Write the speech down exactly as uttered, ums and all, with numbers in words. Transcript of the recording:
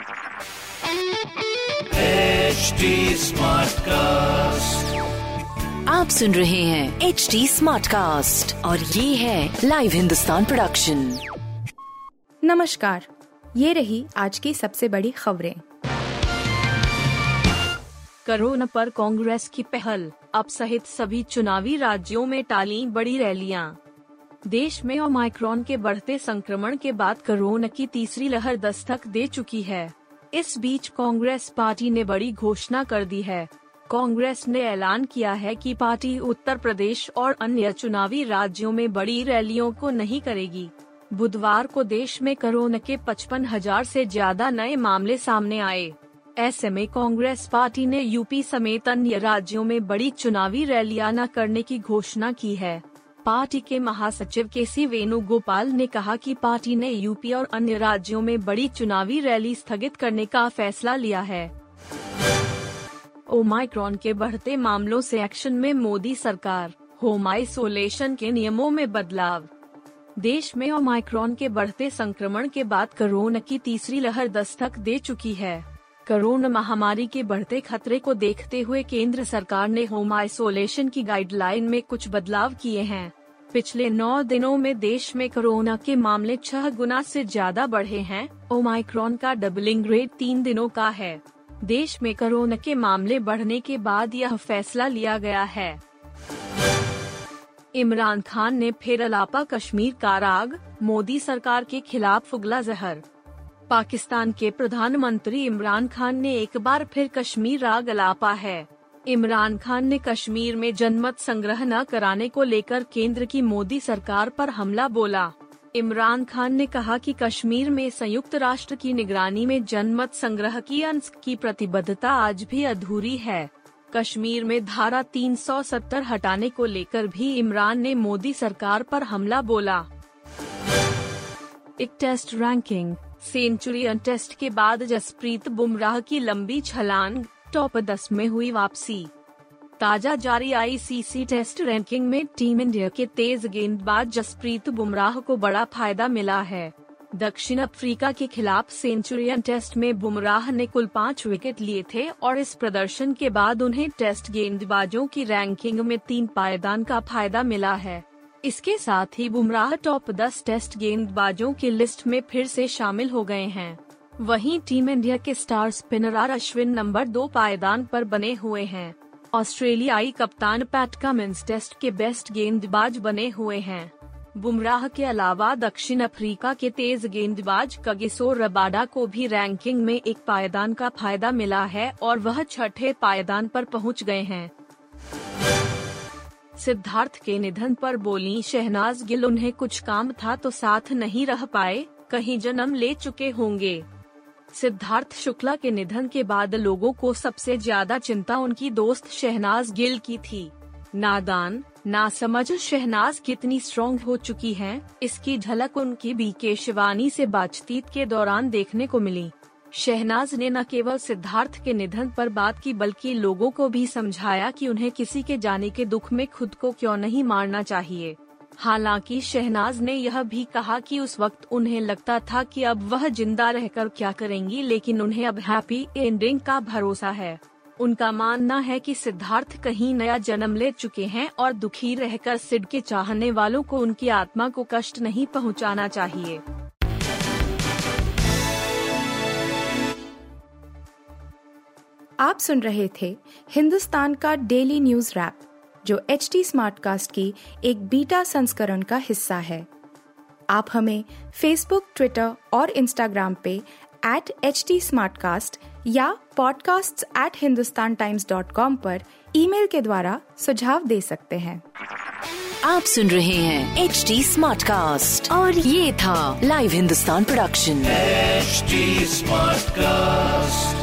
H D Smartcast, आप सुन रहे हैं एच डी स्मार्टकास्ट और ये है लाइव हिंदुस्तान प्रोडक्शन। नमस्कार, ये रही आज की सबसे बड़ी खबरें। कोरोना पर कांग्रेस की पहल, अब सहित सभी चुनावी राज्यों में टाली बड़ी रैलियां। देश में ओमाइक्रॉन के बढ़ते संक्रमण के बाद कोरोना की तीसरी लहर दस्तक दे चुकी है। इस बीच कांग्रेस पार्टी ने बड़ी घोषणा कर दी है। कांग्रेस ने ऐलान किया है कि पार्टी उत्तर प्रदेश और अन्य चुनावी राज्यों में बड़ी रैलियों को नहीं करेगी। बुधवार को देश में कोरोना के पचपन हजार से ज्यादा नए मामले सामने आए। ऐसे में कांग्रेस पार्टी ने यूपी समेत अन्य राज्यों में बड़ी चुनावी रैलियां न करने की घोषणा की है। पार्टी के महासचिव के सी वेणुगोपाल ने कहा कि पार्टी ने यूपी और अन्य राज्यों में बड़ी चुनावी रैली स्थगित करने का फैसला लिया है। ओमाइक्रॉन के बढ़ते मामलों से एक्शन में मोदी सरकार, होम आइसोलेशन के नियमों में बदलाव। देश में ओमाइक्रॉन के बढ़ते संक्रमण के बाद कोरोना की तीसरी लहर दस्तक दे चुकी है। कोरोना महामारी के बढ़ते खतरे को देखते हुए केंद्र सरकार ने होम आइसोलेशन की गाइडलाइन में कुछ बदलाव किए हैं। पिछले नौ दिनों में देश में कोरोना के मामले छह गुना से ज्यादा बढ़े हैं। ओमाइक्रॉन का डबलिंग रेट तीन दिनों का है। देश में कोरोना के मामले बढ़ने के बाद यह फैसला लिया गया है। इमरान खान ने फिर अलापा कश्मीर का राग, मोदी सरकार के खिलाफ उगला जहर। पाकिस्तान के प्रधानमंत्री इमरान खान ने एक बार फिर कश्मीर राग अलापा है। इमरान खान ने कश्मीर में जनमत संग्रह न कराने को लेकर केंद्र की मोदी सरकार पर हमला बोला। इमरान खान ने कहा कि कश्मीर में संयुक्त राष्ट्र की निगरानी में जनमत संग्रह की अंश की प्रतिबद्धता आज भी अधूरी है। कश्मीर में धारा तीन सौ सत्तर हटाने को लेकर भी इमरान ने मोदी सरकार पर हमला बोला। एक टेस्ट रैंकिंग, सेंचुरियन टेस्ट के बाद जसप्रीत बुमराह की लंबी छलांग, टॉप दस में हुई वापसी। ताजा जारी आईसीसी टेस्ट रैंकिंग में टीम इंडिया के तेज गेंदबाज जसप्रीत बुमराह को बड़ा फायदा मिला है। दक्षिण अफ्रीका के खिलाफ सेंचुरियन टेस्ट में बुमराह ने कुल पाँच विकेट लिए थे और इस प्रदर्शन के बाद उन्हें टेस्ट गेंदबाजों की रैंकिंग में तीन पायदान का फायदा मिला है। इसके साथ ही बुमराह टॉप दस टेस्ट गेंदबाजों की लिस्ट में फिर से शामिल हो गए हैं। वहीं टीम इंडिया के star spinner R Ashwin number दो पायदान पर बने हुए हैं। ऑस्ट्रेलियाई कप्तान पैट कमिंस टेस्ट के बेस्ट गेंदबाज बने हुए हैं। बुमराह के अलावा दक्षिण अफ्रीका के तेज गेंदबाज कगिसो रबाडा को भी रैंकिंग में एक पायदान का फायदा मिला है और वह छठे पायदान पर पहुंच गए हैं। सिद्धार्थ के निधन पर बोली शहनाज गिल, उन्हें कुछ काम था तो साथ नहीं रह पाए, कहीं जन्म ले चुके होंगे। सिद्धार्थ शुक्ला के निधन के बाद लोगों को सबसे ज्यादा चिंता उनकी दोस्त शहनाज गिल की थी। नादान, नासमझ शहनाज कितनी स्ट्रॉन्ग हो चुकी हैं, इसकी झलक उनकी बीके शिवानी से बातचीत के दौरान देखने को मिली। शहनाज ने न केवल सिद्धार्थ के निधन पर बात की बल्कि लोगों को भी समझाया कि उन्हें किसी के जाने के दुख में खुद को क्यों नहीं मारना चाहिए। हालांकि शहनाज ने यह भी कहा कि उस वक्त उन्हें लगता था कि अब वह जिंदा रहकर क्या करेंगी, लेकिन उन्हें अब हैप्पी एंडिंग का भरोसा है। उनका मानना है कि सिद्धार्थ कहीं नया जन्म ले चुके हैं और दुखी रहकर सिड के चाहने वालों को उनकी आत्मा को कष्ट नहीं पहुंचाना चाहिए। आप सुन रहे थे हिंदुस्तान का डेली न्यूज रैप, जो एच डी स्मार्टकास्ट की एक बीटा संस्करण का हिस्सा है। आप हमें फेसबुक, ट्विटर और इंस्टाग्राम पे एट एच डी स्मार्टकास्ट या podcasts at hindustan times dot com पर ईमेल के द्वारा सुझाव दे सकते हैं। आप सुन रहे हैं एच डी स्मार्टकास्ट और ये था live Hindustan production. H D Smartcast.